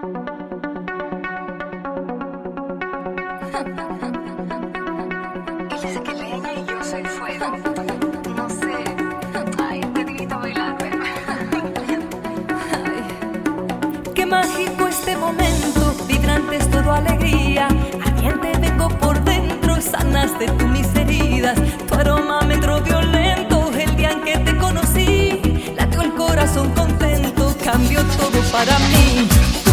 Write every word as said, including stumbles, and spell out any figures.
Él dice que leña y yo soy fuego. No sé. Ay, te grito bailando. Ay, qué mágico este momento, vibrante es todo alegría. Ardiente vengo por dentro, sanaste tú mis heridas. Tu aroma me entró violento, el día en que te conocí. Latió el corazón contento, cambió todo para mí.